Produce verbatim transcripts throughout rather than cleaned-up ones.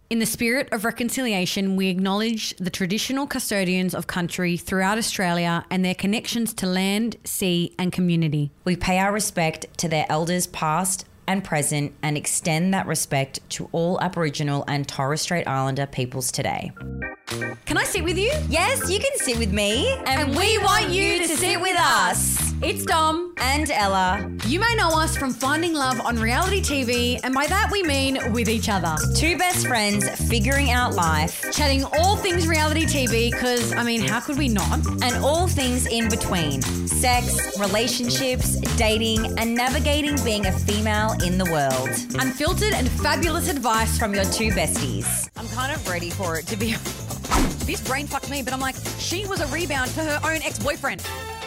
In the spirit of reconciliation, we acknowledge the traditional custodians of country throughout Australia and their connections to land, sea and community. We pay our respect to their elders past and present and extend that respect to all Aboriginal and Torres Strait Islander peoples today. Can I sit with you? Yes, you can sit with me. And, And we want you to sit with us. It's Dom. And Ella. You may know us from finding love on reality T V, and by that we mean with each other. Two best friends figuring out life. Chatting all things reality T V, because, I mean, how could we not? And all things in between. Sex, relationships, dating, and navigating being a female in the world. Unfiltered and fabulous advice From your two besties. I'm kind of ready for it to be... This brain fucked me, but I'm like, she was a rebound for her own ex-boyfriend.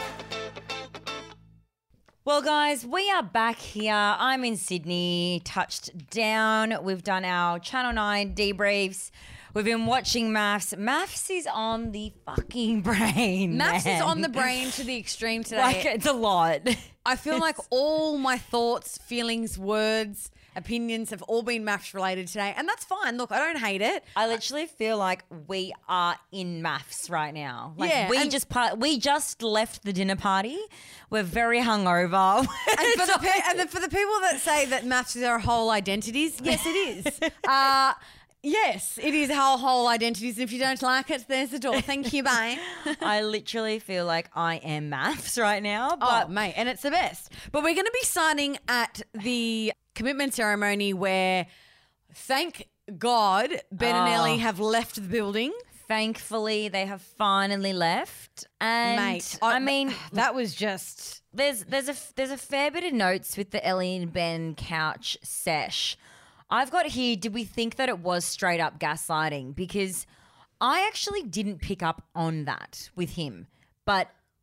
Well, guys, we are back here. I'm in Sydney, touched down. We've done our Channel nine debriefs. We've been watching Maths. Maths is on the fucking brain. Maths man. is on the brain to the extreme today. Like, it's a lot. I feel like all my thoughts, feelings, words, opinions have all been maths related today, and that's fine. Look, I don't hate it. I literally feel like we are in maths right now. Like Yeah, we and- just par- we just left the dinner party. We're very hungover. And for, the pe- and then for the people that say that maths is our whole identities, yes, it is. uh, yes, it is our whole identities. And if you don't like it, there's the door. Thank you, bye. I literally feel like I am maths right now. But Oh, mate, and it's the best. But we're going to be signing at the commitment ceremony where, thank God, Ben and Oh. Ellie have left the building. thankfully, they have finally left. And Mate, I, mean, that was just... there's there's a there's a fair bit of notes with the Ellie and Ben couch sesh. I've got here, did we think that it was straight up gaslighting? Because I actually didn't pick up on that with him, but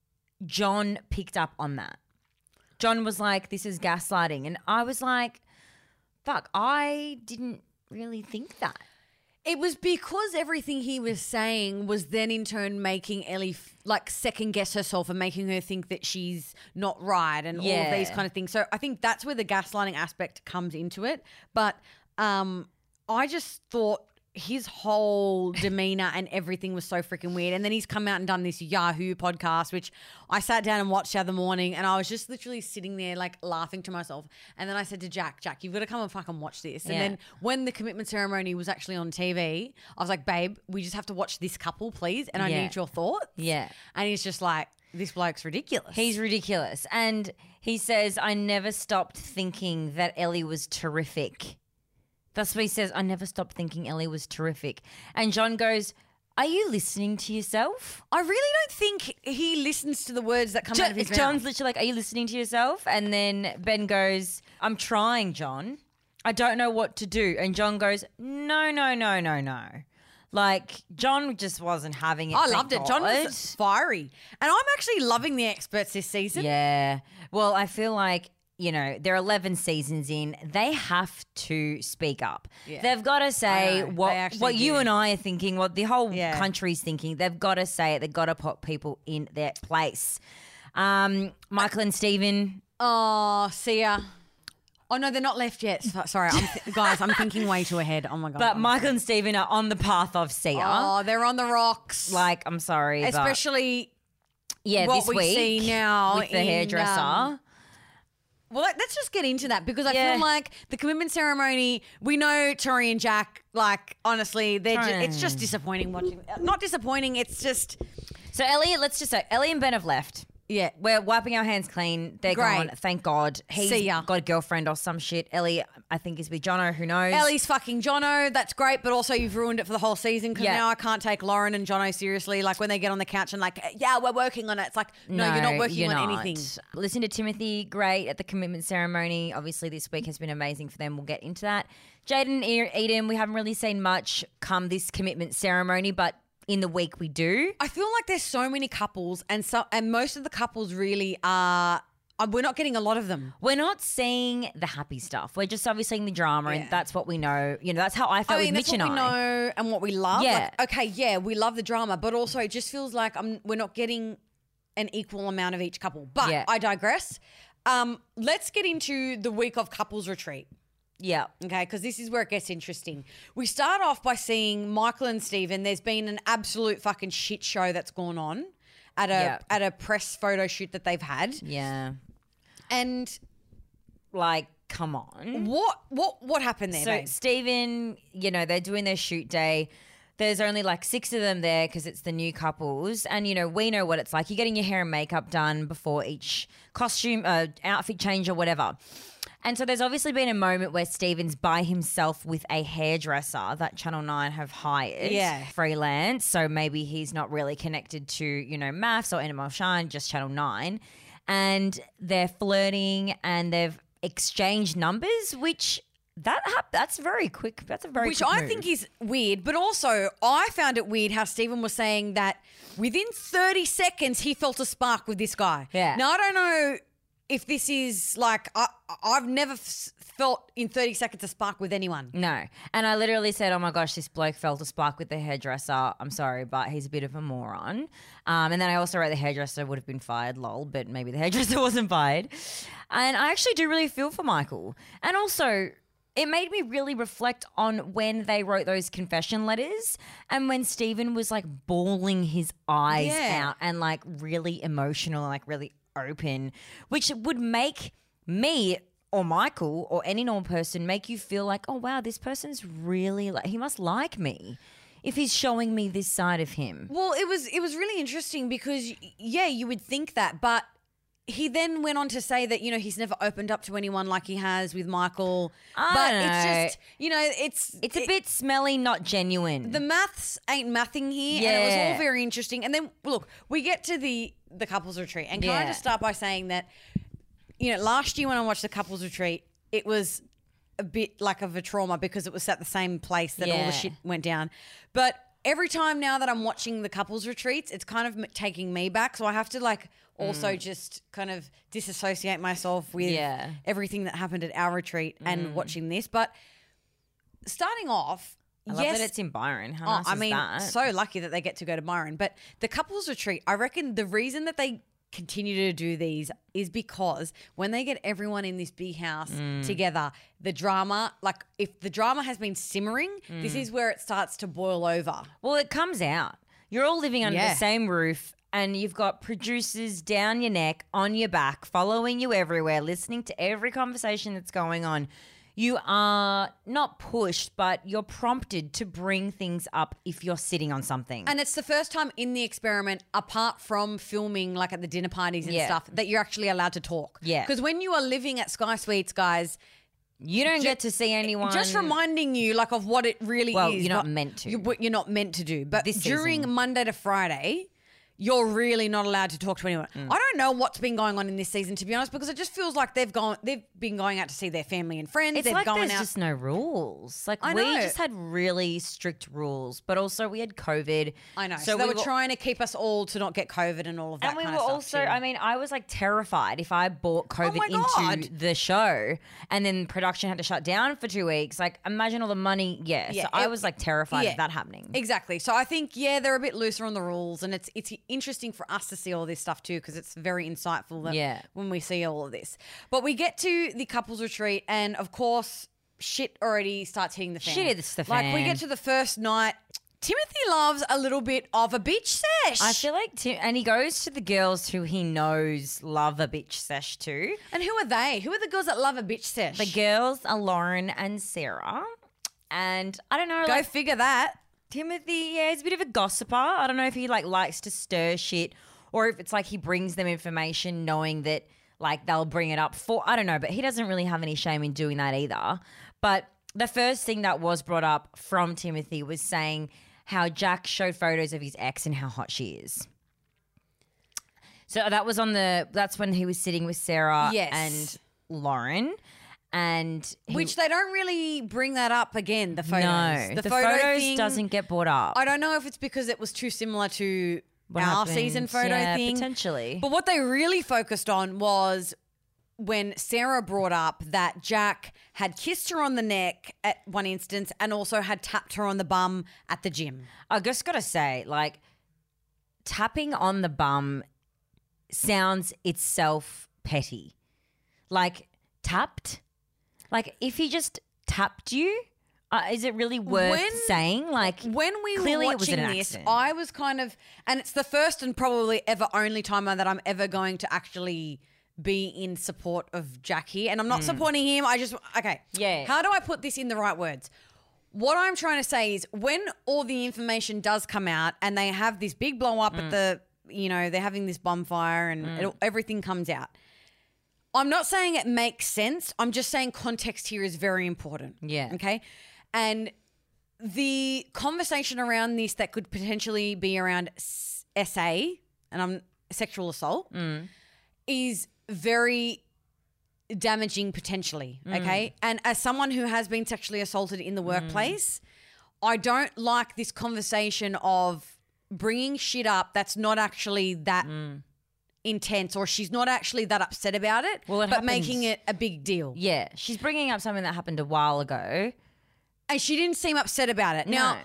John picked up on that. John was like, this is gaslighting. And I was like, fuck, I didn't really think that. It was because everything he was saying was then in turn making Ellie f- like second guess herself and making her think that she's not right and all of these Yeah. kind of things. So I think that's where the gaslighting aspect comes into it. But um, I just thought his whole demeanor and everything was so freaking weird. And then he's come out and done this Yahoo podcast, which I sat down and watched the other morning, and I was just literally sitting there like laughing to myself. And then I said to Jack, Jack, you've got to come and fucking watch this. And Yeah. then when the commitment ceremony was actually on T V, I was like, babe, we just have to watch this couple, please. And I Yeah. need your thoughts. Yeah. And he's just like, this bloke's ridiculous. He's ridiculous. And he says, I never stopped thinking that Ellie was terrific. That's what he says. I never stopped thinking Ellie was terrific. And John goes, are you listening to yourself? I really don't think he listens to the words that come Jo- out of his John's mouth. literally like, are you listening to yourself? And then Ben goes, I'm trying, John. I don't know what to do. And John goes, no, no, no, no, no. Like, John just wasn't having it. I thank loved it. John God. was fiery. And I'm actually loving the experts this season. Yeah. Well, I feel like, you know, they're eleven seasons in. They have to speak up. Yeah. They've got to say I know. They what actually what you do. and I are thinking, what the whole Yeah. country's thinking. They've got to say it. They've got to put people in their place. Um, Michael and Stephen. Oh, see ya. Oh, no, they're not left yet. So- Sorry, I'm th- guys, I'm thinking way too ahead. Oh, my God. But I'm Michael and Stephen are on the path of Sia. Oh, they're on the rocks. Like, I'm sorry. but- Especially yeah, what this we week see now with the in, hairdresser. um, Well, let- let's just get into that because I Yeah. feel like the commitment ceremony, we know Tori and Jack, like, honestly, they're ju- it's just disappointing watching. Not disappointing, it's just, so Ellie, let's just say Ellie and Ben have left. yeah. We're wiping our hands clean. They're Great. gone. Thank God. He's See ya. got a girlfriend or some shit. Ellie, I think, is with Jono. Who knows? Ellie's fucking Jono, that's great, but also you've ruined it for the whole season because Yeah. now I can't take Lauren and Jono seriously. Like when they get on the couch and like, yeah, we're working on it. It's like, no, you're not working you're on not. anything. Listen to Timothy, great at the commitment ceremony. Obviously, this week has been amazing for them. We'll get into that. Jaden, E- Eden, we haven't really seen much come this commitment ceremony, but in the week we do. I feel like there's so many couples and so and most of the couples really are, uh, we're not getting a lot of them. We're not seeing the happy stuff. We're just obviously seeing the drama, Yeah. and that's what we know. You know, that's how I felt I mean, with that's Mitch what and we I. know and what we love. Yeah. Like, okay, yeah, we love the drama, but also it just feels like I'm, we're not getting an equal amount of each couple. But Yeah. I digress. Um, let's get into the week of couples retreat. Yeah. Okay, because this is where it gets interesting. We start off by seeing Michael and Stephen. There's been an absolute fucking shit show that's gone on at a Yeah. at a press photo shoot that they've had. Yeah. And Like, come on. what what what happened there, So babe? Stephen, you know, they're doing their shoot day. There's only like six of them there because it's the new couples. And, you know, we know what it's like. You're getting your hair and makeup done before each costume, uh, outfit change or whatever. And so there's obviously been a moment where Stephen's by himself with a hairdresser that Channel nine have hired. Yeah. Freelance. So maybe he's not really connected to, you know, Maths or N M L Shine, just Channel nine. And they're flirting and they've exchanged numbers, which... That hap- that's very quick. That's a very Which quick I move. think is weird, but also I found it weird how Stephen was saying that within thirty seconds he felt a spark with this guy. Yeah. Now, I don't know if this is like, I, I've never f- felt in thirty seconds a spark with anyone. No. And I literally said, oh my gosh, this bloke felt a spark with the hairdresser. I'm sorry, but he's a bit of a moron. Um, and then I also wrote the hairdresser would have been fired, lol, but maybe the hairdresser wasn't fired. And I actually do really feel for Michael. And also... it made me really reflect on when they wrote those confession letters and when Stephen was like bawling his eyes Yeah. out and like really emotional, like really open, which would make me or Michael or any normal person make you feel like, oh wow, this person's really like, he must like me if he's showing me this side of him. Well, it was it was really interesting because, yeah, you would think that, but he then went on to say that, you know, he's never opened up to anyone like he has with Michael. I but don't it's know. just, you know, it's... It's a it- bit smelly, not genuine. The maths ain't mathing here, and it was Yeah. all very interesting. And then, look, we get to the the couples retreat, and can I Yeah. just start by saying that, you know, last year when I watched the couples retreat, it was a bit like of a trauma because it was at the same place that all Yeah. the shit went down. But every time now that I'm watching the couples retreats, it's kind of m- taking me back. So I have to like also just kind of disassociate myself with Yeah. everything that happened at our retreat and watching this. But starting off, I love yes, that it's in Byron. How Oh, nice I is mean, that? so lucky that they get to go to Byron. But the couples retreat, I reckon the reason that they continue to do these is because when they get everyone in this big house Mm. together, the drama, like if the drama has been simmering, this Mm. is where it starts to boil over. Well, it comes out. You're all living under Yeah. the same roof and you've got producers down your neck, on your back, following you everywhere, listening to every conversation that's going on. You are not pushed, but you're prompted to bring things up if you're sitting on something. And it's the first time in the experiment, apart from filming like at the dinner parties and Yeah. stuff, that you're actually allowed to talk. Yeah. Because when you are living at Sky Suites, guys, you don't get to see anyone. just reminding you like of what it really Well, is. you're not what- meant to. you- What you're not meant to do. But This during season. Monday to Friday, you're really not allowed to talk to anyone. Mm. I don't know what's been going on in this season, to be honest, because it just feels like they've gone, they've been going out to see their family and friends. It's they've like gone there's out. just no rules. Like I we know. just had really strict rules, but also we had COVID. I know. So, they we were, trying to keep us all to not get COVID and all of that And we kind were of stuff. also, too. I mean, I was like terrified if I brought COVID my into God. the show and then production had to shut down for two weeks. Like, imagine all the money. Yeah. Yeah, so I it- was like terrified yeah. of that happening. Exactly. So I think, yeah, they're a bit looser on the rules, and it's it's interesting for us to see all this stuff too, because it's very insightful that Yeah. when we see all of this. But we get to the couples retreat, and of course, shit already starts hitting the fan. Shit hits the Like we fan. get to the first night. Timothy loves a little bit of a bitch sesh. I feel like, Tim, and he goes to the girls who he knows love a bitch sesh too. And who are they? Who are the girls that love a bitch sesh? The girls are Lauren and Sarah. And I don't know, Go like figure that. Timothy, yeah, he's a bit of a gossiper. I don't know if he like likes to stir shit or if it's like he brings them information knowing that like they'll bring it up for, I don't know, but he doesn't really have any shame in doing that either. But the first thing that was brought up from Timothy was saying how Jack showed photos of his ex and how hot she is. So that was on the, that's when he was sitting with Sarah Yes. and Lauren. And he, Which they don't really bring that up again, the photos. no, the, photo photos thing, doesn't get brought up. I don't know if it's because it was too similar to What our happened. season photo Yeah, thing. potentially. But what they really focused on was when Sarah brought up that Jack had kissed her on the neck at one instance and also had tapped her on the bum at the gym. I just gotta say, like, tapping on the bum sounds itself petty. Like, tapped? Like, if he just tapped you? Uh, is it really worth When- saying? Like, When we clearly were it was watching an this, accident. I was kind of, and it's the first and probably ever only time that I'm ever going to actually be in support of Jack here. And I'm not supporting him. I just, okay. Yeah. How do I put this in the right words? What I'm trying to say is when all the information does come out and they have this big blow up at the, you know, they're having this bonfire and it, everything comes out. I'm not saying it makes sense. I'm just saying context here is very important. Yeah. Okay. And the conversation around this that could potentially be around S A and I'm sexual assault is very damaging potentially. Okay. And as someone who has been sexually assaulted in the workplace, I don't like this conversation of bringing shit up that's not actually that intense or she's not actually that upset about it, Well, it but happens- making it a big deal. yeah, she's bringing up something that happened a while ago. And she didn't seem upset about it. Now,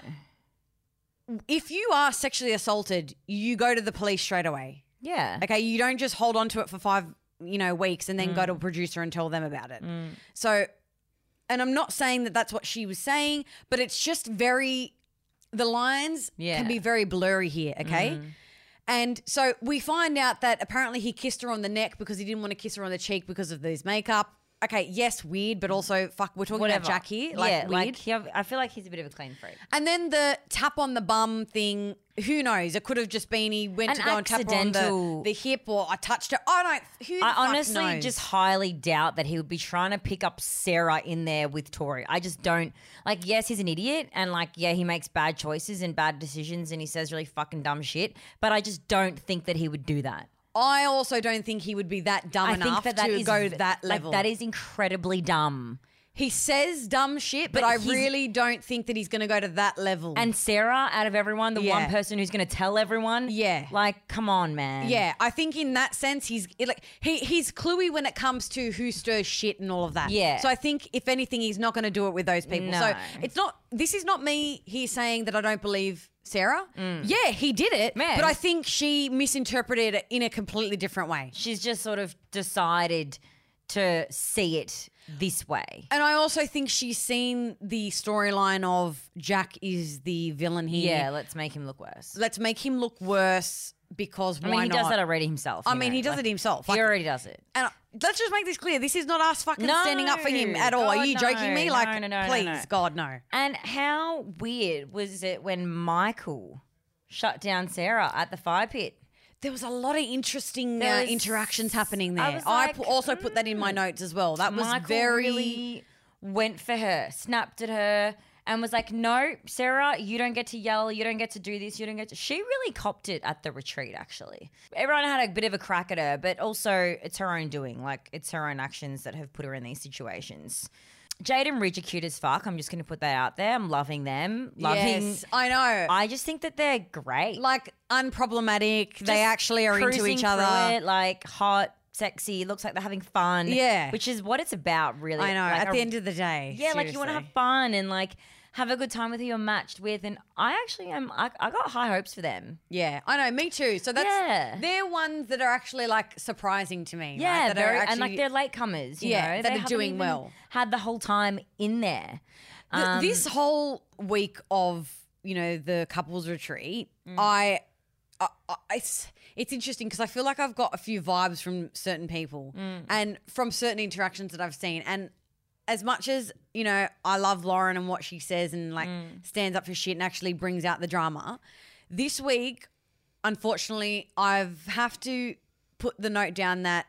No. if you are sexually assaulted, you go to the police straight away. Yeah. Okay, you don't just hold on to it for five, you know, weeks and then go to a producer and tell them about it. So, and I'm not saying that that's what she was saying, but it's just very, the lines Yeah. can be very blurry here. Okay. And so we find out that apparently he kissed her on the neck because he didn't want to kiss her on the cheek because of his makeup. Okay, yes, weird, but also fuck, we're talking Whatever. about Jack here. Like, yeah, weird. like he, I feel like he's a bit of a clean freak. And then the tap on the bum thing, who knows? It could have just been he went An to go and tap her on the, accidental- the hip or I touched her. I don't, who the I fuck honestly knows? just highly doubt that he would be trying to pick up Sarah in there with Tori. I just don't, like, yes, he's an idiot and, like, yeah, he makes bad choices and bad decisions and he says really fucking dumb shit, but I just don't think that he would do that. I also don't think he would be that dumb I enough think that that to is go v- that level. Like, that is incredibly dumb. he says dumb shit, but, But I he's- really don't think that he's going to go to that level. And Sarah, out of everyone, the Yeah. one person who's going to tell everyone, Yeah. like, come on, man. yeah, I think in that sense he's it, like he he's cluey when it comes to who stirs shit and all of that. Yeah. So I think if anything, he's not going to do it with those people. So No. it's not. This is not me here saying that I don't believe Sarah. Yeah, he did it, Man. but I think she misinterpreted it in a completely different way. She's just sort of decided to see it this way. And I also think she's seen the storyline of Jack is the villain here. Yeah, let's make him look worse. Let's make him look worse because I why mean, he not? does that already himself. I you mean, know, he does like, it himself. He Like, already does it. and let's just make this clear. This is not us fucking No, standing up for him at all. Are God, you joking me? no, Like, no, no, no, please, no. God, no. And how weird was it when Michael shut down Sarah at the fire pit? There was a lot of interesting There uh, was- interactions happening there. I I, was like, pu- also put that in my notes as well. That was Michael very. really went for her, snapped at her, and was like, "No, Sarah, you don't get to yell. You don't get to do this. You don't get to." She really copped it at the retreat. Actually, everyone had a bit of a crack at her, but also it's her own doing. Like it's her own actions that have put her in these situations. Jade and Ridge are cute as fuck. I'm just going to put that out there. I'm loving them. Loving. Yes, I know. I just think that they're great. like unproblematic. They Just actually are into cruising each through other. it, like hot, sexy. Looks like they're having fun. Yeah. which is what it's about, really. I know. Like at a- the end of the day, yeah, like you want to have seriously. fun and like have a good time with who you're matched with. And I actually am. I, I got high hopes for them. Yeah, I know. Me too. So that's Yeah. they're ones that are actually like surprising to me. Yeah, right? that very, are and like actually- they're latecomers. You Yeah, know, that They are haven't doing even well. Had the whole time in there. Th- Um, this whole week of you know the couples retreat, Mm. I, I, I it's it's interesting because I feel like I've got a few vibes from certain people Mm. and from certain interactions that I've seen. And as much as you know, I love Lauren and what she says and like Mm. stands up for shit and actually brings out the drama. This week, unfortunately, I've have to put the note down that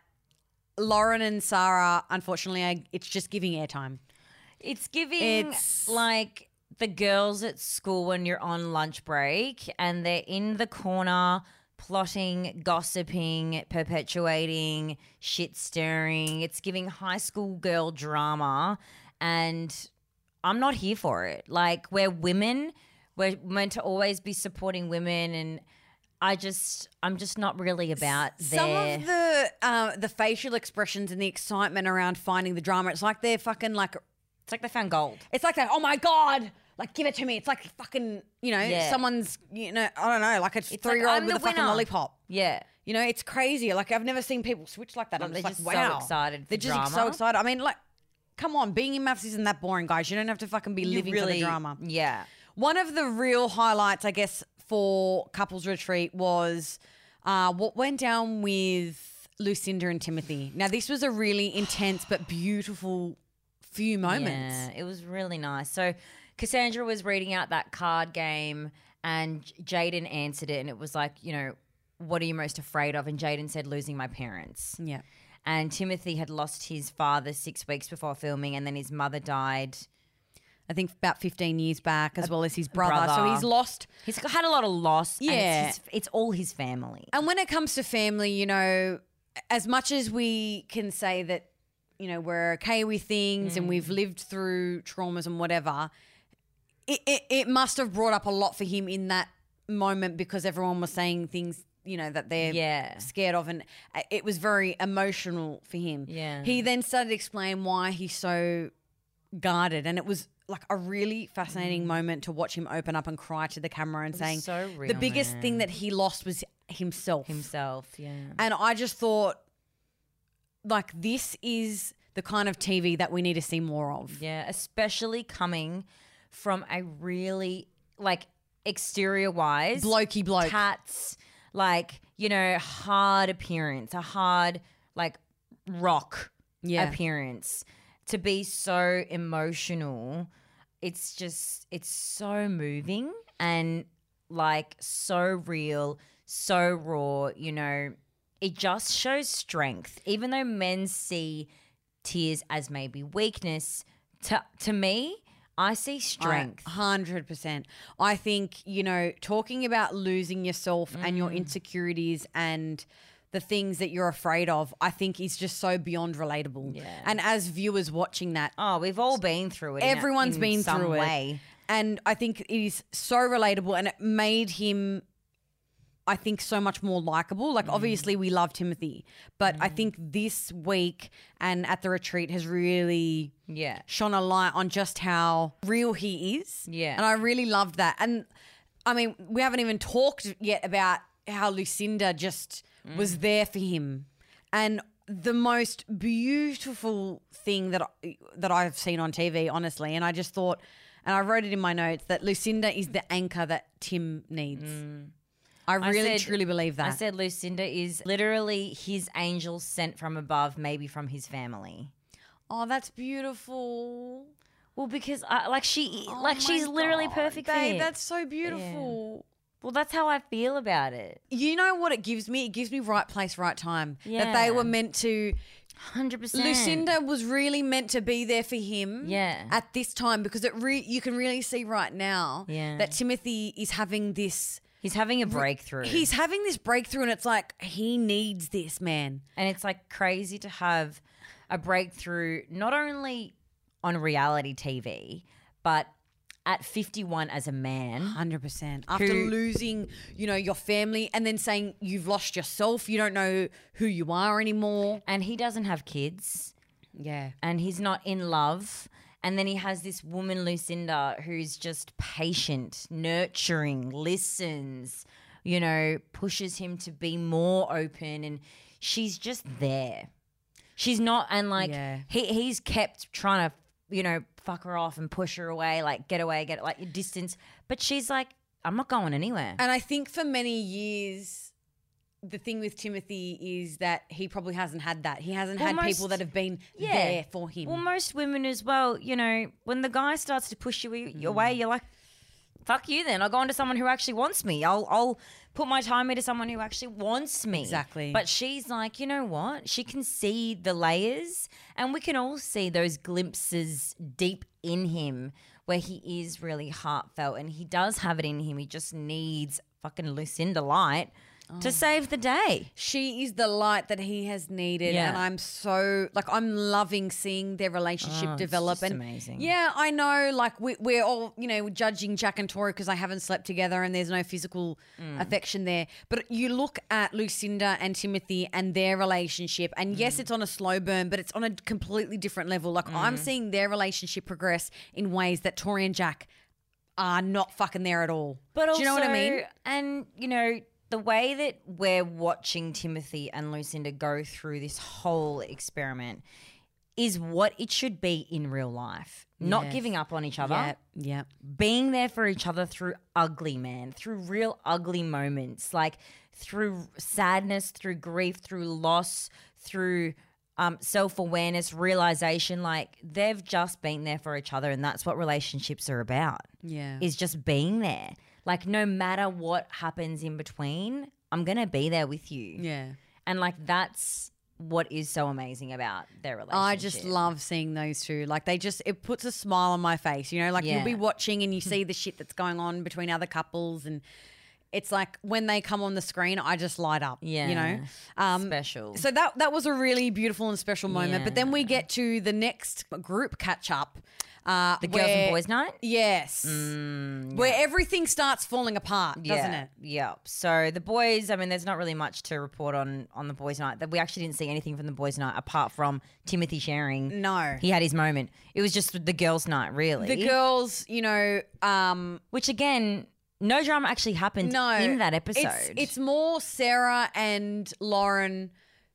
Lauren and Sarah, unfortunately, I, it's just giving airtime. It's giving It's- like the girls at school when you're on lunch break and they're in the corner plotting, gossiping, perpetuating, shit stirring. It's giving high school girl drama and I'm not here for it. Like we're women, we're meant to always be supporting women and I just I'm just not really about Some their of the uh, the facial expressions and the excitement around finding the drama, it's like they're fucking like, it's like they found gold. it's like that. Oh my god, like give it to me. It's like fucking, you know, Yeah. someone's, you know, I don't know, like a like, three year old I'm with the a fucking winner. lollipop. Yeah. You know, it's crazy. Like I've never seen people switch like that. Like, I'm they're just just like, so wow, excited for They're just drama. so excited. I mean, like, come on, being in maths isn't that boring, guys. You don't have to fucking be You living for the drama. Yeah. One of the real highlights, I guess, for couples retreat was uh, what went down with Lucinda and Timothy. Now, this was a really intense but beautiful few moments. Yeah, it was really nice. So Cassandra was reading out that card game and Jaden answered it and it was like, you know, what are you most afraid of? And Jaden said losing my parents. Yeah. And Timothy had lost his father six weeks before filming and then his mother died. I think about fifteen years back, as well as his brother. brother. So he's lost. He's had a lot of loss. Yeah. And it's, his, it's all his family. And when it comes to family, you know, as much as we can say that, you know, we're okay with things mm. and we've lived through traumas and whatever, it, it, it must have brought up a lot for him in that moment because everyone was saying things, you know, that they're yeah. scared of, and it was very emotional for him. Yeah. He then started to explain why he's so guarded, and it was like a really fascinating mm. moment to watch him open up and cry to the camera and saying so real, the biggest man. thing that he lost was himself. Himself, yeah. And I just thought, like, this is the kind of T V that we need to see more of. Yeah, especially coming from a really, like, exterior-wise. Blokey bloke. Tats, like, you know, hard appearance, a hard, like, rock yeah. appearance. To be so emotional, it's just, it's so moving and, like, so real, so raw, you know. It just shows strength. Even though men see tears as maybe weakness, to to me, I see strength. one hundred percent. I think, you know, talking about losing yourself mm. and your insecurities and the things that you're afraid of, I think is just so beyond relatable. Yeah. And as viewers watching that. Oh, we've all been through it. Everyone's in a, in been some through way. it. And I think it is so relatable and it made him, I think, so much more likable. Like, mm. obviously we love Timothy, but mm. I think this week and at the retreat has really yeah. shone a light on just how real he is. Yeah. And I really loved that. And, I mean, we haven't even talked yet about how Lucinda just mm. was there for him. And the most beautiful thing that, I, that I've seen on T V, honestly, and I just thought, and I wrote it in my notes, that Lucinda is the anchor that Tim needs. Mm. I really, I said, truly believe that. I said Lucinda is literally his angel sent from above, maybe from his family. Oh, that's beautiful. Well, because I, like she, oh like she's God, literally perfect for babe, him. That's so beautiful. Yeah. Well, that's how I feel about it. You know what it gives me? It gives me right place, right time. Yeah. That they were meant to. one hundred percent. Lucinda was really meant to be there for him. Yeah. At this time, because it re- you can really see right now yeah. that Timothy is having this. He's having a breakthrough. He's having this breakthrough, and it's like he needs this, man. And it's like crazy to have a breakthrough not only on reality T V, but at fifty-one as a man. one hundred percent. After who, losing, you know, your family and then saying you've lost yourself, you don't know who you are anymore. And he doesn't have kids. Yeah. And he's not in love. And then he has this woman, Lucinda, who's just patient, nurturing, listens, you know, pushes him to be more open. And she's just there. She's not, and like, yeah. he he's kept trying to, you know, fuck her off and push her away, like, get away, get, like, your distance. But she's like, I'm not going anywhere. And I think for many years, the thing with Timothy is that he probably hasn't had that. He hasn't well, had most, people that have been yeah. there for him. Well, most women as well, you know, when the guy starts to push you mm. away, you're like, fuck you then. I'll go on to someone who actually wants me. I'll I'll put my time into someone who actually wants me. Exactly. But she's like, you know what? She can see the layers, and we can all see those glimpses deep in him where he is really heartfelt and he does have it in him. He just needs fucking Lucinda Light to save the day. She is the light that he has needed, yeah. and I'm so like I'm loving seeing their relationship oh, develop. It's just and amazing. Yeah, I know. Like we, we're all you know judging Jack and Tori because they haven't slept together and there's no physical mm. affection there. But you look at Lucinda and Timothy and their relationship, and mm. yes, it's on a slow burn, but it's on a completely different level. Like mm. I'm seeing their relationship progress in ways that Tori and Jack are not fucking there at all. But also, do you know what I mean? And you know. The way that we're watching Timothy and Lucinda go through this whole experiment, is what it should be in real life. Not Yes. giving up on each other. Yep. Yep. Being there for each other through ugly, man, through real ugly moments, like through sadness, through grief, through loss, through um, self-awareness, realization. Like they've just been there for each other, and that's what relationships are about, Yeah. is just being there. Like no matter what happens in between, I'm going to be there with you. Yeah. And like that's what is so amazing about their relationship. I just love seeing those two. Like they just, it puts a smile on my face, you know, like Yeah. you'll be watching and you see the shit that's going on between other couples, and it's like when they come on the screen, I just light up, Yeah. you know. Um, Special. So that that was a really beautiful and special moment. But then we Yeah. get to the next group catch up. Uh, The girls and where- boys night? Yes. Where everything starts falling apart, doesn't it? Yeah. So the boys, I mean, there's not really much to report on on the boys' night. That we actually didn't see anything from the boys' night apart from Timothy sharing. No. He had his moment. It was just the girls' night, really. The girls, you know, um, Which again, no drama actually happened no. in that episode. It's, it's more Sarah and Lauren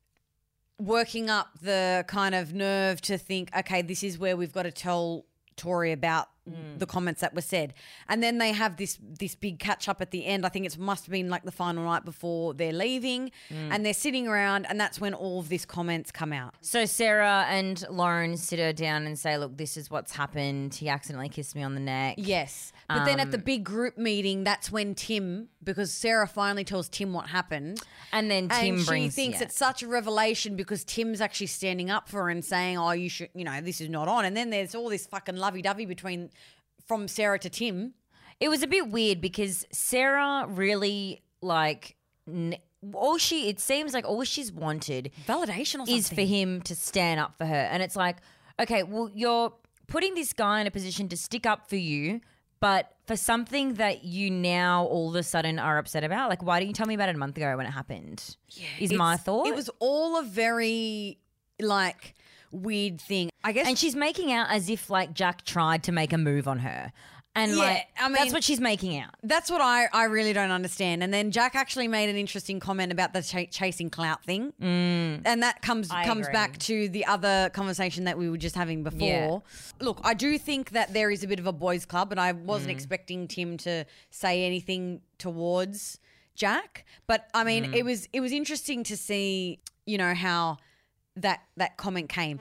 working up the kind of nerve to think, okay, this is where we've got to tell Tori about the comments that were said. And then they have this this big catch up at the end. I think it must have been like the final night before they're leaving, and they're sitting around, and that's when all of these comments come out. So Sarah and Lauren sit her down and say, look, this is what's happened. He accidentally kissed me on the neck. Yes. But then at the Um, big group meeting, that's when Tim, because Sarah finally tells Tim what happened. And then Tim and she brings thinks yeah. it's such a revelation because Tim's actually standing up for her and saying, oh, you should, you know, this is not on. And then there's all this fucking lovey-dovey between, from Sarah to Tim. It was a bit weird because Sarah really like n- all she it seems like all she's wanted Validation or something. is for him to stand up for her. And it's like, okay, well, you're putting this guy in a position to stick up for you, but for something that you now all of a sudden are upset about. Like, why didn't you tell me about it a month ago when it happened? Yeah, is my It's- thought. It was all a very, like, weird thing. I guess. And she's making out as if like Jack tried to make a move on her. And Yeah, like I mean- that's what she's making out. That's what I, I really don't understand. And then Jack actually made an interesting comment about the ch- chasing clout thing, mm. and that comes I comes agree. back to the other conversation that we were just having before. Yeah. Look, I do think that there is a bit of a boys' club, and I Mm. wasn't expecting Tim to say anything towards Jack. But I mean, Mm. it was it was interesting to see, you know, how that that comment came.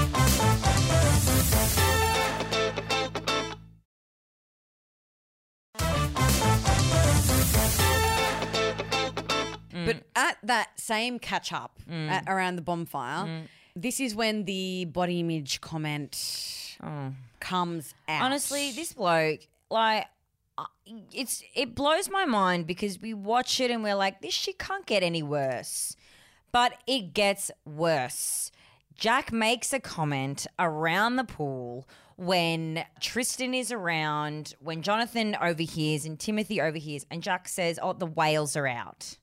But at that same catch up at, around the bonfire, this is when the body image comment comes out. Honestly, this bloke, like, uh, it's it blows my mind because we watch it and we're like, this shit can't get any worse. But it gets worse. Jack makes a comment around the pool when Tristan is around, when Jonathan overhears and Timothy overhears, and Jack says, oh, the whales are out.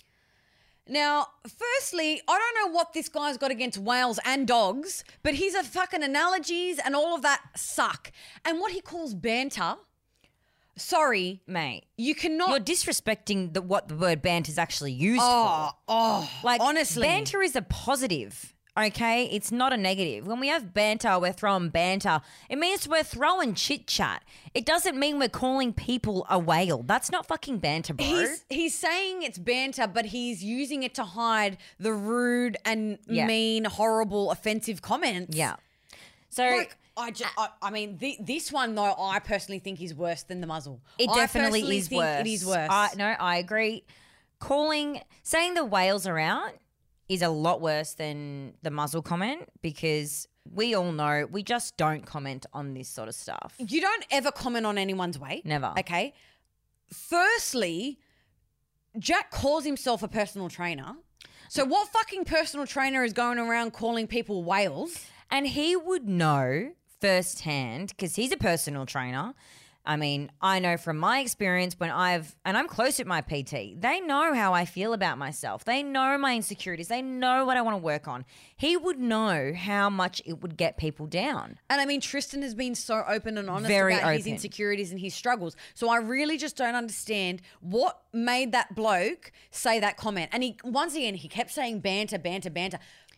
Now, firstly, I don't know what this guy's got against whales and dogs, but his are fucking analogies and all of that suck. And what he calls banter, sorry, Mate, you cannot. you're disrespecting the, what the word banter is actually used oh, for. oh, Like, honestly, banter is a positive, okay? It's not a negative. When we have banter, we're throwing banter. It means we're throwing chit chat. It doesn't mean we're calling people a whale. That's not fucking banter, bro. He's he's saying it's banter, but he's using it to hide the rude and Yeah. mean, horrible, offensive comments. yeah. So Like, I, just, I, I mean, the, this one though, I personally think is worse than the muzzle. it I definitely personally is think worse. It is worse. I, no, I agree. Calling, saying the whales are out is a lot worse than the muzzle comment because we all know we just don't comment on this sort of stuff. You don't ever comment on anyone's weight. Never. Okay. Firstly, Jack calls himself a personal trainer. So what fucking personal trainer is going around calling people whales? And he would know firsthand because he's a personal trainer. I mean, I know from my experience when I've, and I'm close with my P T, they know how I feel about myself. They know my insecurities. They know what I want to work on. He would know how much it would get people down. And I mean, Tristan has been so open and honest Very about his open. insecurities and his struggles. So I really just don't understand what made that bloke say that comment. And he, once again, he kept saying banter, banter, banter.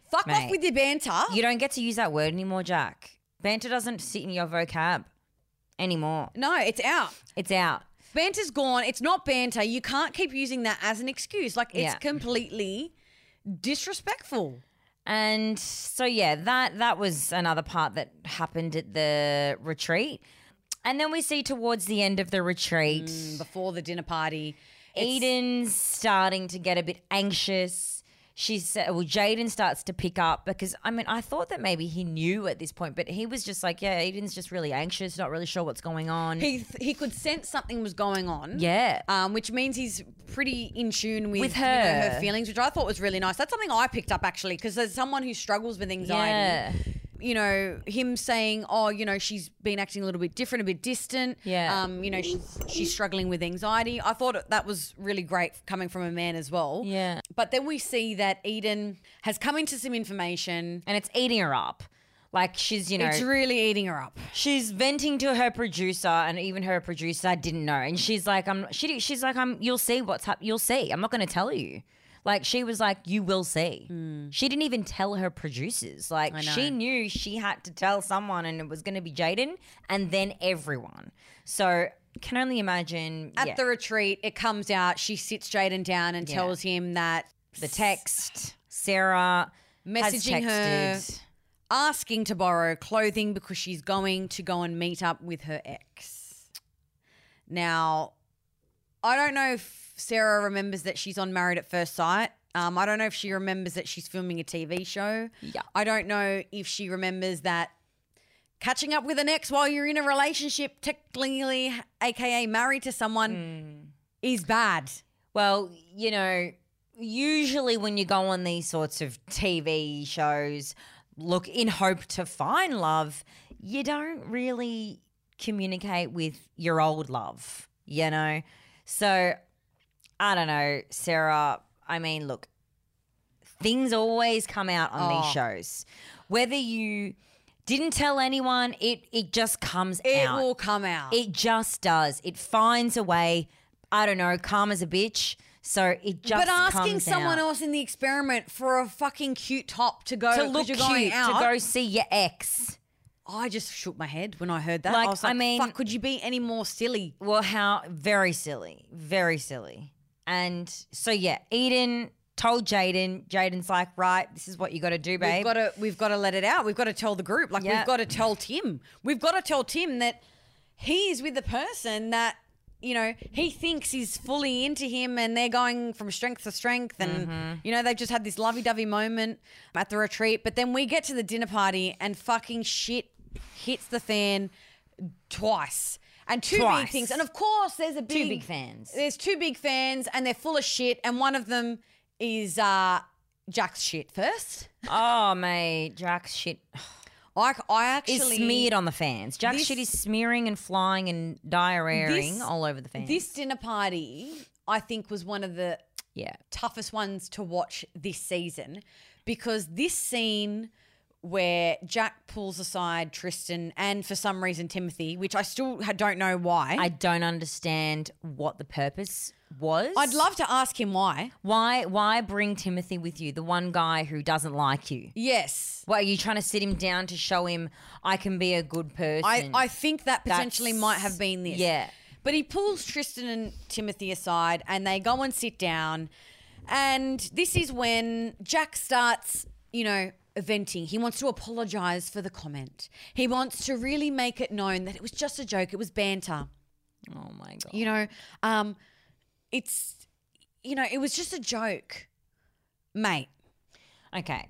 Fuck Mate. off with your banter. You don't get to use that word anymore, Jack. Banter doesn't sit in your vocab anymore. no, it's out. It's out. Banter's gone. It's not banter. You can't keep using that as an excuse. Like, it's Yeah. completely disrespectful. And so yeah, that that was another part that happened at the retreat. And then we see towards the end of the retreat, Before the dinner party, it's- Eden's starting to get a bit anxious. She said, well, Jaden starts to pick up because, I mean, I thought that maybe he knew at this point, but he was just like, yeah, Eden's just really anxious, not really sure what's going on. he he could sense something was going on. yeah. Um, which means he's pretty in tune with, With you know, her. her feelings, which I thought was really nice. That's something I picked up actually, because as someone who struggles with anxiety, Yeah. you know, him saying, oh, you know, she's been acting a little bit different, a bit distant. Yeah. Um, you know, she's, she's struggling with anxiety. I thought that was really great coming from a man as well. Yeah. But then we see that Eden has come into some information. And it's eating her up. Like she's, you know, It's really eating her up. she's venting to her producer, and even her producer didn't know. And she's like, "I'm." She, she's like, "I'm." You'll see what's happening. You'll see. I'm not going to tell you. Like she was like, "You will see." She didn't even tell her producers. Like Hmm. I know. she knew she had to tell someone, and it was going to be Jaden, and then everyone. So can only imagine At yeah, the retreat, it comes out. She sits Jaden down and Yeah. tells him that the text. Sarah Messaging has texted. her. asking to borrow clothing because she's going to go and meet up with her ex. Now, I don't know if Sarah remembers that she's on Married at First Sight. Um, I don't know if she remembers that she's filming a T V show. Yeah. I don't know if she remembers that catching up with an ex while you're in a relationship, technically, aka married to someone, is bad. Well, you know, usually when you go on these sorts of T V shows, look in hope to find love, you don't really communicate with your old love, you know? So, I don't know, Sarah. I mean, look, things always come out on Oh. these shows. Whether you didn't tell anyone, it, it just comes It out. will come out. It just does. It finds a way. I don't know, karma's a bitch. So it just but asking comes someone out. else in the experiment for a fucking cute top to go to 'cause look you're cute, going out, to go see your ex. I just shook my head when I heard that. Like, I was I like, mean- fuck, could you be any more silly? Well, how very silly, very silly. And so yeah, Eden told Jaden. Jaden's like, right, this is what you got to do, babe. We've got to we've got to let it out. We've got to tell the group. Like Yeah. we've got to tell Tim. We've got to tell Tim that he's with the person that, you know, he thinks is fully into him and they're going from strength to strength and, Mm-hmm. you know, they've just had this lovey-dovey moment at the retreat. But then we get to the dinner party and fucking shit hits the fan twice. And two Twice. big things. And of course there's a big... Two big fans. There's two big fans and they're full of shit and one of them is uh, Jack's shit first. Oh, mate, Jack's shit I, I is actually... smeared on the fans. Jack's This- shit is smearing and flying and diarrheaing This- all over the fans. This dinner party, I think, was one of the yeah. toughest ones to watch this season because this scene where Jack pulls aside Tristan and for some reason Timothy, which I still ha- don't know why. I don't understand what the purpose was. I'd love to ask him why. Why why bring Timothy with you, the one guy who doesn't like you? Yes. What, are you trying to sit him down to show him I can be a good person? I, I think that potentially That's- might have been this. Yeah. But he pulls Tristan and Timothy aside and they go and sit down. And this is when Jack starts, you know, venting. He wants to apologise for the comment. He wants to really make it known that it was just a joke. It was banter. Oh my God. You know, um, it's, you know, it was just a joke. Mate. Okay.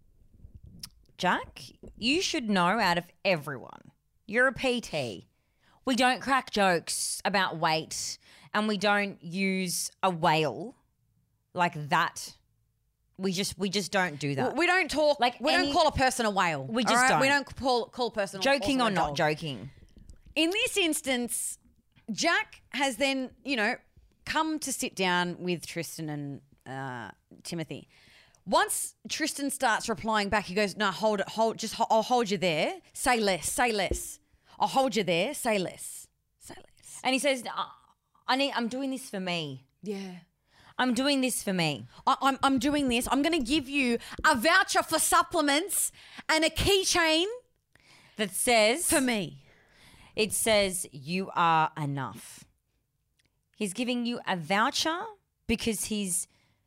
Jack, you should know out of everyone, you're a P T. We don't crack jokes about weight and we don't use a whale like that. We just we just don't do that. We don't talk, Like we any- don't call a person a whale. We all just don't. We don't call, call a person Joking also or a not dog. joking. In this instance, Jack has then, you know, come to sit down with Tristan and uh, Timothy. Once Tristan starts replying back, he goes, "No, hold it, hold, just ho- I'll hold you there. Say less, say less. I'll hold you there. Say less, say less." And he says, "I- I need, I'm doing this for me. Yeah, I'm doing this for me. I, I'm, I'm doing this. I'm going to give you a voucher for supplements and a keychain That says, for me. it says, you are enough. He's giving you a voucher because he's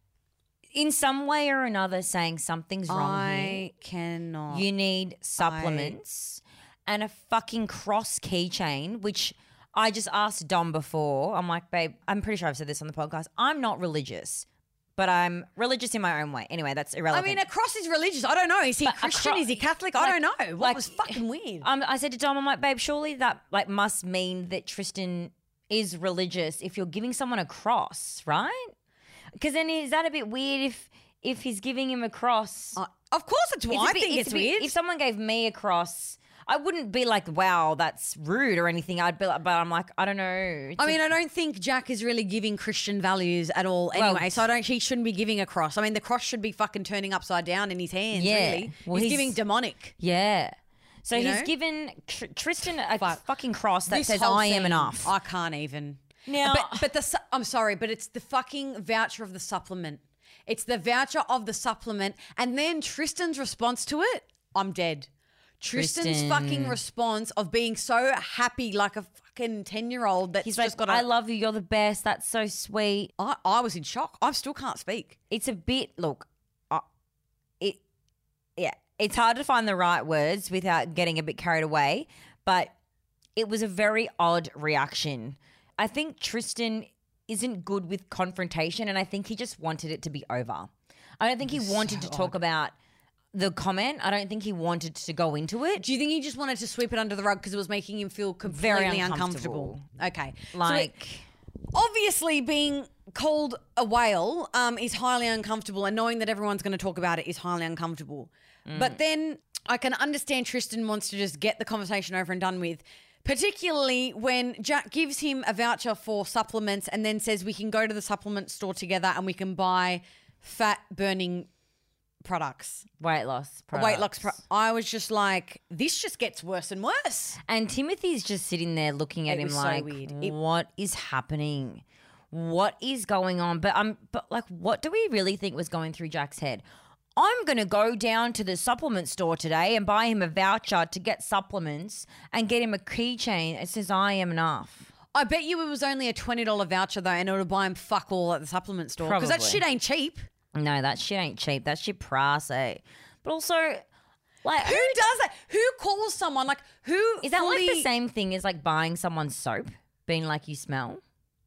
in some way or another saying something's wrong here. I cannot. You need supplements and a fucking cross keychain, which I just asked Dom before. I'm like, babe, I'm pretty sure I've said this on the podcast. I'm not religious, but I'm religious in my own way. Anyway, that's I irrelevant. mean, a cross is religious. I don't know. Is he But a Christian? cro- is he Catholic? like- I don't know. What like- was fucking weird? um, I said to Dom, I'm like, babe, surely that like must mean that Tristan is religious if you're giving someone a cross, right? Because then is that a bit weird if if he's giving him a cross? Uh, of course, it's why I a bit- think it's, a bit- weird. If someone gave me a cross, I wouldn't be like, wow, that's rude or anything. I'd be like, but I'm like, I don't know. It's I a- mean, I don't think Jack is really giving Christian values at all Well- anyway, so I don't. He shouldn't be giving a cross. I mean, the cross should be fucking turning upside down in his hands, Yeah. really. Well, he's, he's- giving demonic. yeah. So You he's know? given Tr- Tristan a Fuck. fucking cross that This says, whole I am thing, enough. I can't even. Now- but, but the su- I'm sorry, but it's the fucking voucher of the supplement. It's the voucher of the supplement, and then Tristan's response to it, I'm dead. Tristan's Tristan. fucking response of being so happy like a fucking ten-year-old that's He's just like, got a... I love you. You're the best. That's so sweet. I, I was in shock. I still can't speak. It's a bit, look, uh, it, yeah, it's hard to find the right words without getting a bit carried away, but it was a very odd reaction. I think Tristan isn't good with confrontation, and I think he just wanted it to be over. I don't think he wanted to talk about the comment. I don't think he wanted to go into it. Do you think he just wanted to sweep it under the rug because it was making him feel Very completely uncomfortable. uncomfortable? Okay. So Like, it- obviously being called a whale um, is highly uncomfortable, and knowing that everyone's going to talk about it is highly uncomfortable. Mm. But then I can understand Tristan wants to just get the conversation over and done with, particularly when Jack gives him a voucher for supplements and then says we can go to the supplement store together and we can buy fat burning products. weight loss Weight loss. products. Pro- I was just like, this just gets worse and worse. And Timothy's just sitting there looking at It him was so like, weird. It- what is happening? What is going on? But um, but like, what do we really think was going through Jack's head? I'm going to go down to the supplement store today and buy him a voucher to get supplements and get him a keychain. It says, I am enough. I bet you it was only a twenty dollars voucher though, and it would buy him fuck all at the supplement store. Because that Probably. shit ain't cheap. No, that shit ain't cheap. That shit pricey. But also, like, Who does that? Who calls someone like who is that like the fully- same thing as like buying someone soap, being like, you smell?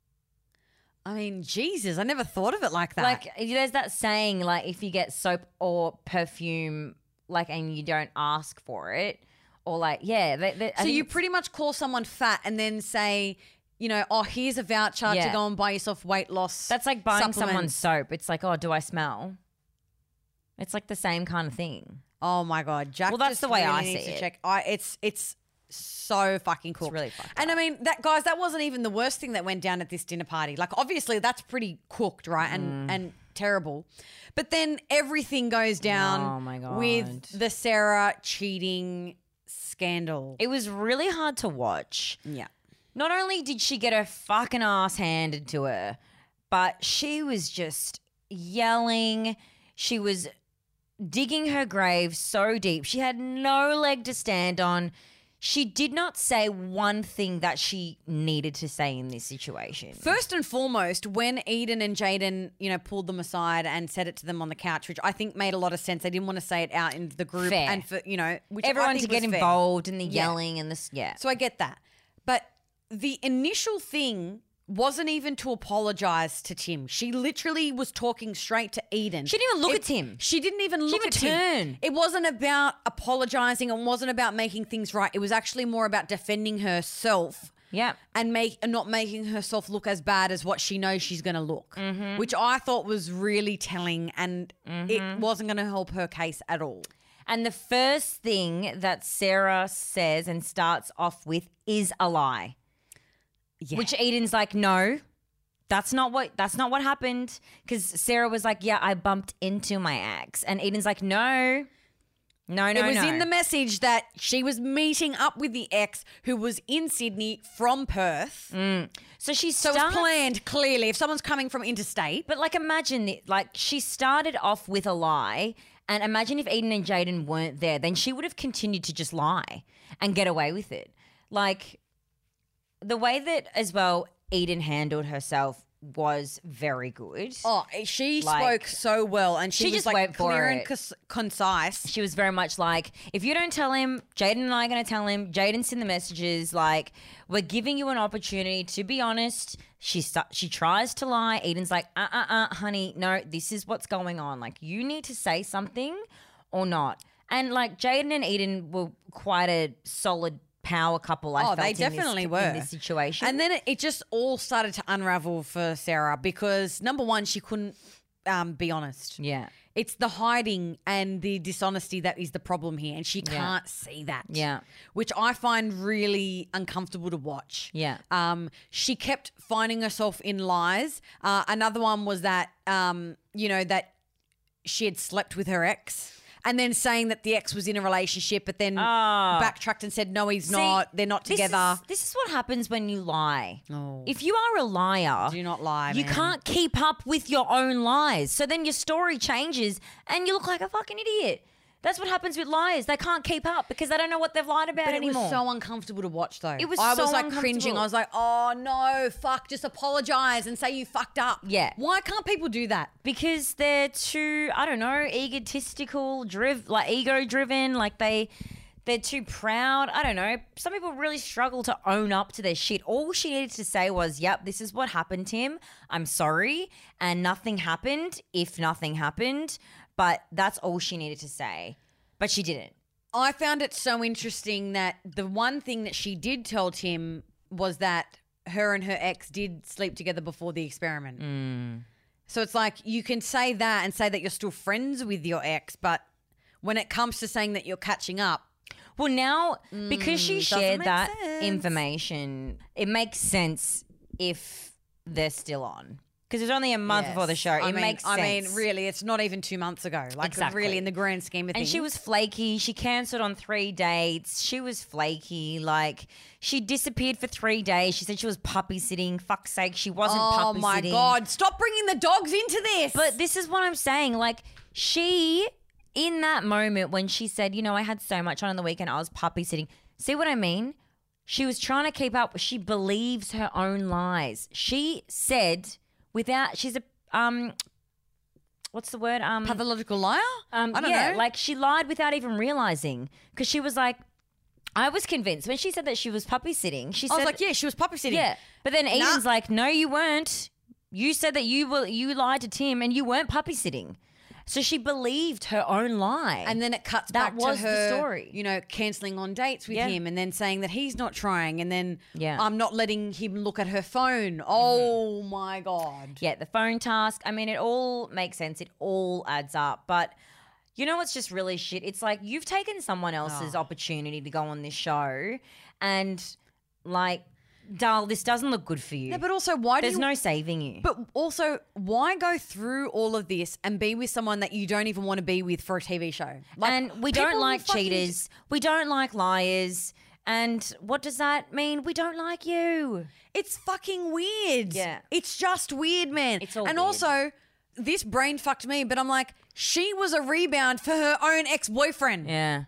I mean, Jesus, I never thought of it like that. Like, there's that saying, like, if you get soap or perfume, like, and you don't ask for it, or like, yeah. They, they, I so think you it's- pretty much call someone fat and then say, you know, oh, here's a voucher to Yeah. go and buy yourself weight loss. that's like buying someone supplements. soap. It's like, oh, do I smell? It's like the same kind of thing. Oh my god, Jack. Well, that's just the way really I needs see to it. Check. I it's it's so fucking cool. really fucked And I mean, that guys, that wasn't even the worst thing that went down at this dinner party. Like, obviously, that's pretty cooked, right? Mm. And and terrible. But then everything goes down Oh, my God. with the Sarah cheating scandal. It was really hard to watch. yeah. Not only did she get her fucking ass handed to her, but she was just yelling. She was digging her grave so deep. She had no leg to stand on. She did not say one thing that she needed to say in this situation. First and foremost, when Eden and Jaden, you know, pulled them aside and said it to them on the couch, which I think made a lot of sense. They didn't want to say it out in the group Fair. and for, you know, which I Everyone think to get was fair. involved in the Yeah. yelling and this, yeah. So I get that. But the initial thing wasn't even to apologize to Tim. She literally was talking straight to Eden. She didn't even look It- at Tim. She didn't even look even at Tim. turn. It wasn't about apologizing. It wasn't about making things right. It was actually more about defending herself. Yeah. And make and not making herself look as bad as what she knows she's going to look, Mm-hmm. which I thought was really telling, and it wasn't going to help her case at all. And the first thing that Sarah says and starts off with is a lie. Yeah. Which Eden's like, no, that's not what that's not what happened. Because Sarah was like, yeah, I bumped into my ex. And Eden's like, no, No, no, It was no. in the message that she was meeting up with the ex who was in Sydney from Perth. So she So starts, it was planned, clearly. If someone's coming from interstate. But like imagine it, like she started off with a lie, and imagine if Eden and Jaden weren't there, then she would have continued to just lie and get away with it. Like the way that as well Eden handled herself was very good. Oh, she Like- spoke so well, and she, She was just like went for clear and it. cons- concise. She was very much like, if you don't tell him, Jaden and I are going to tell him. Jaden sent the messages. Like, we're giving you an opportunity to be honest. She stu- she tries to lie. Eden's like, uh uh uh, honey, no, this is what's going on. Like, you need to say something or not. And like, Jaden and Eden were quite a solid power couple. I Oh, felt they in this- definitely were in this situation. And then it, it just all started to unravel for Sarah because number one, she couldn't um, be honest. yeah, It's the hiding and the dishonesty that is the problem here, and she can't see that. Yeah. Which I find really uncomfortable to watch. Yeah. Um, she kept finding herself in lies. Uh, another one was that, um, you know, that she had slept with her ex. And then saying that the ex was in a relationship, but then Ah. backtracked and said, no, he's See, not. They're not this together. Is, this is what happens when you lie. Oh. If you are a liar, Do not lie, You man. can't keep up with your own lies. So then your story changes and you look like a fucking idiot. That's what happens with liars. They can't keep up because they don't know what they've lied about But it anymore. was so uncomfortable to watch, though. It was I so was like cringing. uncomfortable. I was like, oh no, fuck, just apologize and say you fucked up. Yeah. Why can't people do that? because they're too, I don't know, egotistical, driv- like ego driven, like they they're too proud. I don't know. Some people really struggle to own up to their shit. All she needed to say was, "Yep, this is what happened to him. I'm sorry." And nothing happened if nothing happened, but that's all she needed to say. But she didn't. I found it so interesting that the one thing that she did tell Tim was that her and her ex did sleep together before the experiment. Mm. So it's like you can say that and say that you're still friends with your ex, but when it comes to saying that you're catching up, Well, now, because she doesn't shared make that sense. information, it makes sense if they're still on. Because it was only a month before the show. It I mean, makes I sense. mean, really, it's not even two months ago. Like, Exactly. really, in the grand scheme of And things. she was flaky. She cancelled on three dates. She was flaky. Like, she disappeared for three days. She said she was puppy sitting. Fuck's sake, she wasn't Oh puppy my sitting. God! Stop bringing the dogs into this. But this is what I'm saying. Like, she, in that moment when she said, you know, I had so much on on the weekend, I was puppy sitting. See what I mean? She was trying to keep up. She believes her own lies. She said, without, she's a, um, what's the word? Um, pathological liar. um, I don't yeah, know. like she lied without even realizing because she was like, I was convinced when she said that she was puppy sitting. She I said, was like, yeah, she was puppy sitting. yeah. But then Eden's like, no, you weren't. You said that you were you lied to Tim and you weren't puppy sitting. So she believed her own lie. And then it cuts That back was to the her, story. you know, cancelling on dates with Yeah. him and then saying that he's not trying and then Yeah. I'm not letting him look at her phone. Oh, my God. yeah, the phone task. I mean, it all makes sense. It all adds up. But you know what's just really shit? It's like you've taken someone else's Oh. opportunity to go on this show and like, Dal, this doesn't look good for you. Yeah, but also, why There's do you... no saving you. But also, why go through all of this and be with someone that you don't even want to be with for a T V show? Like, and we don't people like fucking- cheaters. We don't like liars. And what does that mean? We don't like you. It's fucking weird. Yeah. It's just weird, man. It's all and weird. also, this brain fucked me, but I'm like, she was a rebound for her own ex-boyfriend. Yeah.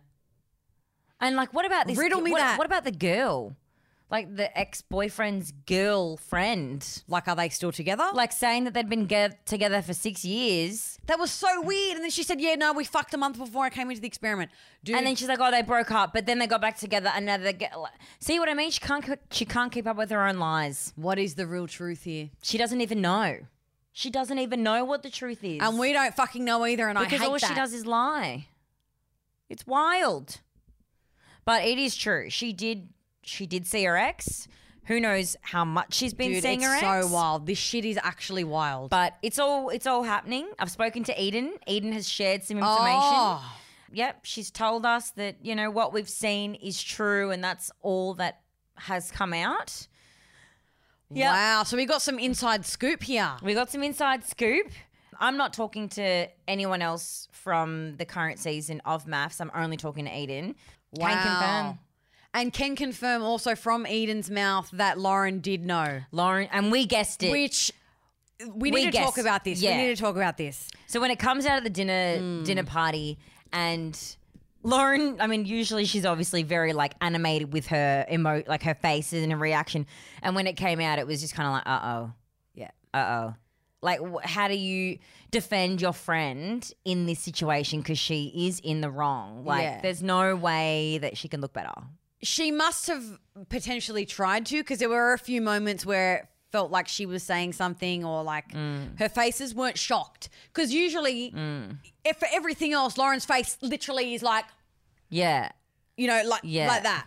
And like, what about this? Riddle me what, that. What about the girl? Like the ex-boyfriend's girlfriend. Like, are they still together? Like saying that they'd been get- together for six years. That was so weird. And then she said, yeah, no, we fucked a month before I came into the experiment. Dude, And then she's like, "Oh, they broke up, but then they got back together, and now they get." See what I mean? She can't. She can't keep up with her own lies. what is the real truth here? She doesn't even know. She doesn't even know what the truth is. And we don't fucking know either, and because I hate all that. she does is lie. It's wild. But it is true. She did. She did see her ex. Who knows how much she's been Dude, seeing it's her ex? so wild. This shit is actually wild. But it's all it's all happening. I've spoken to Eden. Eden has shared some information. Oh. Yep, she's told us that, you know, what we've seen is true and that's all that has come out. Yep. Wow. So we got some inside scoop here. We got some inside scoop. I'm not talking to anyone else from the current season of Maths. I'm only talking to Eden. Wow. Can confirm. And can confirm also from Eden's mouth that Lauren did know. Lauren, and we guessed it. Which we need We to guessed. talk about this. Yeah. We need to talk about this. So when it comes out of the dinner Hmm. dinner party and Lauren, I mean, usually she's obviously very like animated with her emo, like her faces and her reaction. And when it came out, it was just kind of like, uh oh, Yeah. uh oh. Like, wh- how do you defend your friend in this situation because she is in the wrong? Like, Yeah. there's no way that she can look better. She must have potentially tried to, because there were a few moments where it felt like she was saying something, or like Mm. her faces weren't shocked. Because usually, if for everything else, Lauren's face literally is like, Yeah. you know, like Yeah. like that.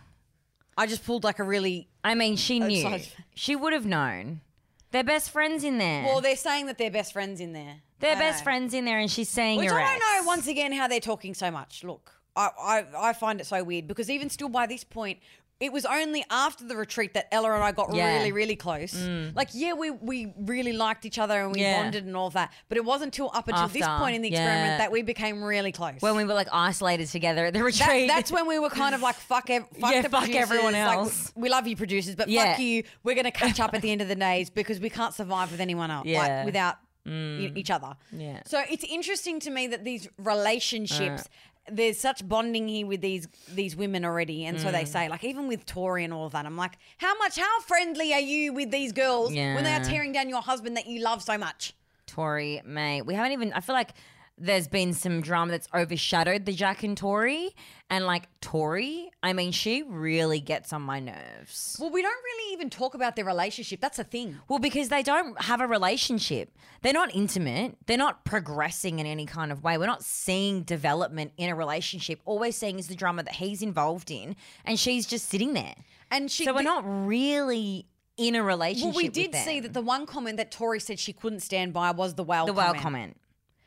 I just pulled like a really I mean, she knew. sorry. She would have known. They're best friends in there. well. They're saying that they're best friends in there. They're I best know. friends in there, and she's saying Which your I ex. don't know. Once again, how they're talking so much. Look, I, I I find it so weird, because even still by this point, it was only after the retreat that Ella and I got Yeah. really, really close. Like, yeah, we we really liked each other and we Yeah. bonded and all that. But it wasn't until up until this After, point in the yeah. experiment that we became really close. When we were like isolated together at the that, retreat. that's when we were kind of like, fuck, ev- fuck Yeah, the fuck producers. everyone Like, else. we love you, producers, but Yeah. fuck you. We're going to catch up at the end of the days, because we can't survive with anyone else, Yeah. like without e- each other. Yeah. So it's interesting to me that these relationships, there's such bonding here with these these women already, and so Mm. they say, like, even with Tori and all of that, I'm like, how much, how friendly are you with these girls when they are Yeah. tearing down your husband that you love so much? Tori, mate. We haven't even. I feel like there's been some drama that's overshadowed the Jack and Tori, and like Tori, I mean, she really gets on my nerves. Well, we don't really even talk about their relationship. That's the thing. Well, because they don't have a relationship. They're not intimate. They're not progressing in any kind of way. We're not seeing development in a relationship. All we're seeing is the drama that he's involved in, and she's just sitting there. And she, So we're the- not really in a relationship. Well, we with did them. see that the one comment that Tori said she couldn't stand by was the whale the comment. whale comment.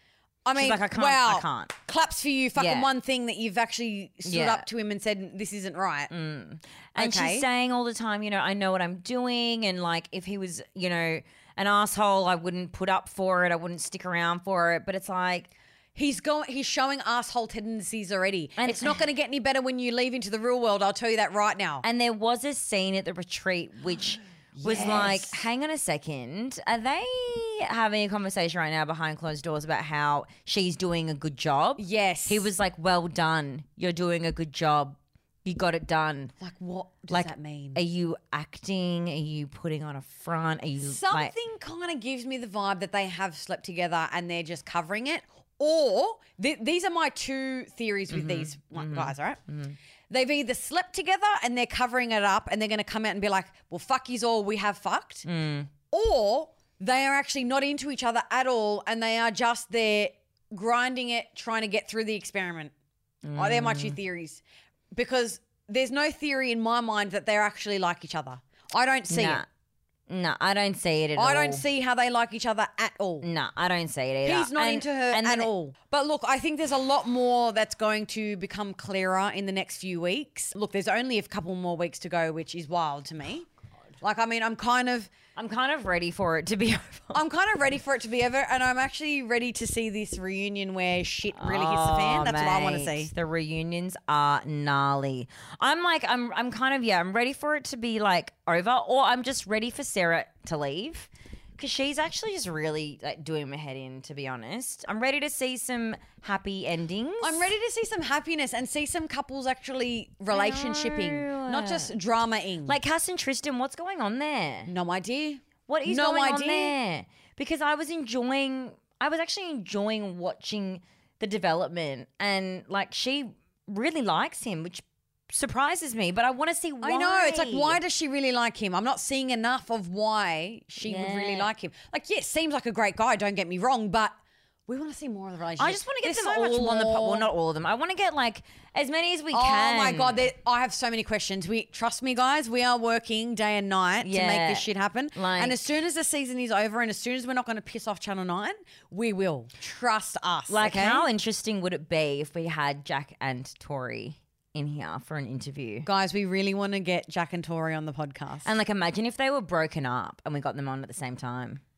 I mean, like, I can't- wow. I can't. Claps for you. Fucking Yeah. one thing that you've actually stood Yeah. up to him and said, this isn't right. And Okay. she's saying all the time, you know, I know what I'm doing. And like, if he was, you know, an asshole, I wouldn't put up for it. I wouldn't stick around for it. But it's like, He's going. He's showing asshole tendencies already. And- it's not going to get any better when you leave into the real world. I'll tell you that right now. and there was a scene at the retreat which was like, Yes. hang on a second. Are they having a conversation right now behind closed doors about how she's doing a good job? Yes. He was like, well done. You're doing a good job. You got it done. like, what does Like, that mean? Are you acting? Are you putting on a front? Are you Something like, kind of gives me the vibe that they have slept together and they're just covering it. Or th- these are my two theories with Mm-hmm. these one- guys, all right? They've either slept together and they're covering it up and they're going to come out and be like, well, fuck yous all, we have fucked. Mm. Or they are actually not into each other at all and they are just there grinding it, trying to get through the experiment. Oh, they're my Mm. two theories. Because there's no theory in my mind that they're actually like each other. I don't see nah. it. No, I don't see it at all. I don't see how they like each other at all. No, I don't see it either. He's not And- into her and at then it- all. But look, I think there's a lot more that's going to become clearer in the next few weeks. Look, there's only a couple more weeks to go, which is wild to me. Like, I mean, I'm kind of, I'm kind of ready for it to be over. I'm kind of ready for it to be over, and I'm actually ready to see this reunion where shit really hits the fan. Oh, That's what I want to mate, see. The reunions are gnarly. I'm like, I'm, I'm kind of, yeah, I'm ready for it to be like over, or I'm just ready for Sarah to leave. Because she's actually just really like doing my head in, to be honest. I'm ready to see some happy endings. I'm ready to see some happiness and see some couples actually relationshiping, know. not just drama-ing. Like Cass and Tristan, what's going on there? no idea. What is No going on idea. there? Because I was enjoying, I was actually enjoying watching the development, and like she really likes him, which surprises me. But I want to see why. I know. It's like, why does she really like him? I'm not seeing enough of why she would really Yeah. like him. Like, yeah, seems like a great guy, don't get me wrong, but we want to see more of the relationship. I just want to get There's them so much all on the po- more. well, not all of them. I want to get like as many as we Oh can. my god, there- I have so many questions. We trust me, guys. We are working day and night to Yeah. make this shit happen. Like- and as soon as the season is over, and as soon as we're not going to piss off Channel Nine, we will. Trust us. Like, okay? how interesting would it be if we had Jack and Tori in here for an interview? Guys, we really want to get Jack and Tori on the podcast. And like, imagine if they were broken up and we got them on at the same time.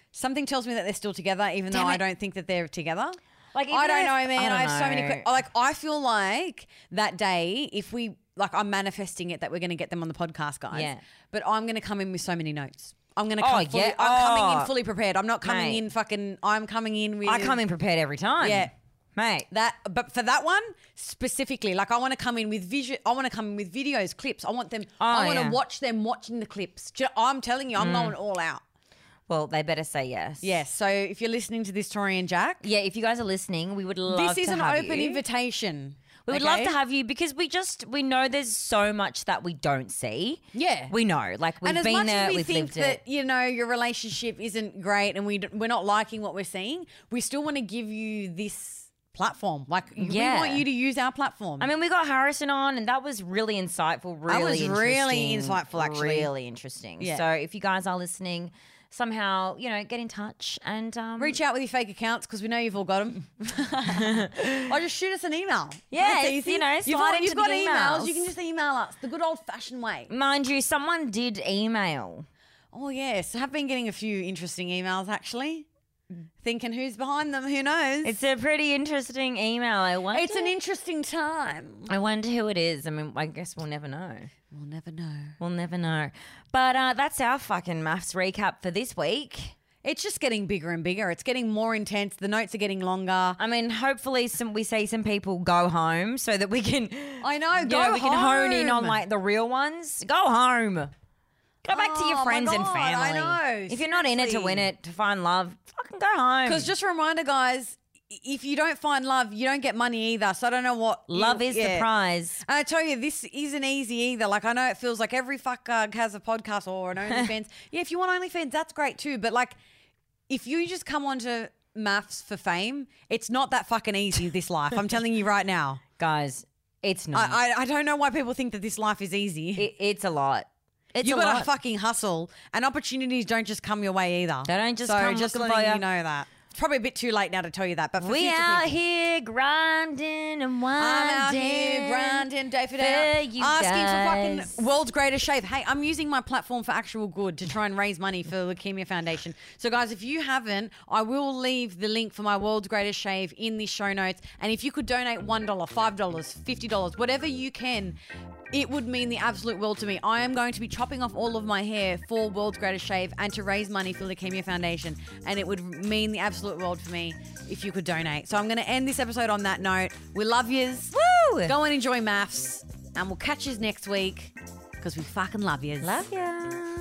Something tells me that they're still together, even Damn though I it. don't think that they're together. Like, even I don't if- know, man. I, I have don't so many. know. Que- like, I feel like that day, if we like, I'm manifesting it that we're going to get them on the podcast, guys. Yeah. But I'm going to come in with so many notes. I'm going to Oh, come. fully, yeah. I'm coming Oh. in fully prepared. I'm not coming Mate. in fucking. I'm coming in with. I come in prepared every time. Yeah. Mate. That, but for that one specifically, like I want to come in with visual. I want to come in with videos, clips. I want them. Oh, I want to yeah. watch them watching the clips. Do you know- I'm telling you, I'm going all out. Well, they better say yes. Yes. So if you're listening to this, Tori and Jack, Yeah, if you guys are listening, we would love this is to an have open you. invitation. We would okay? love to have you because we just we know there's so much that we don't see. Yeah. We know. Like we've and as been much there, as we we've think lived that it. you know your relationship isn't great and we d- we're not liking what we're seeing, we still want to give you this platform. Like Yeah. we want you to use our platform. I mean, we got Harrison on, and that was really insightful. Really, That was really interesting, insightful, actually. Really interesting. Yeah. So, if you guys are listening, somehow you know, get in touch and um, reach out with your fake accounts because we know you've all got them. Or just shoot us an email. Yeah, That's it's, easy. you know, you've, slide all, into you've got the emails. emails. You can just email us the good old fashioned way. Mind you, someone did email. Oh yes, I have been getting a few interesting emails actually. Thinking who's behind them? Who knows? It's a pretty interesting email. I wonder. It's an interesting time. I wonder who it is. I mean, I guess we'll never know. We'll never know. We'll never know. But uh, that's our fucking maths recap for this week. It's just getting bigger and bigger. It's getting more intense. The notes are getting longer. I mean, hopefully, some we see some people go home so that we can. I know. you Go know, we can hone in on home. like the real ones. Go home. Go back to Oh, your my friends and God, family. I know, If you're not in it to seriously. win it, to find love, fucking go home. Because just a reminder, guys, if you don't find love, you don't get money either. So I don't know what love you- is yeah. the prize. And I tell you, this isn't easy either. Like, I know it feels like every fucker has a podcast or an OnlyFans. Yeah, if you want OnlyFans, that's great too. But like, if you just come onto maths for fame, it's not that fucking easy, this life. I'm telling you right now. Guys, it's not. I, I, I don't know why people think that this life is easy. it, it's a lot. It's You a got to lot. fucking hustle, and opportunities don't just come your way either. They don't just so come just looking letting for you you. know that. It's probably a bit too late now to tell you that, but for we future out people, here grinding and winding. I'm out here grinding day for for day, you asking guys. for fucking world's greatest shave. Hey, I'm using my platform for actual good to try and raise money for Leukemia Foundation. So, guys, if you haven't, I will leave the link for my world's greatest shave in the show notes. And if you could donate one dollar, five dollars, fifty dollars, whatever you can, it would mean the absolute world to me. I am going to be chopping off all of my hair for World's Greatest Shave and to raise money for Leukemia Foundation. And it would mean the absolute world for me if you could donate. So I'm going to end this episode on that note. We love yous. Woo! Go and enjoy maths. And we'll catch yous next week because we fucking love yous. Love ya.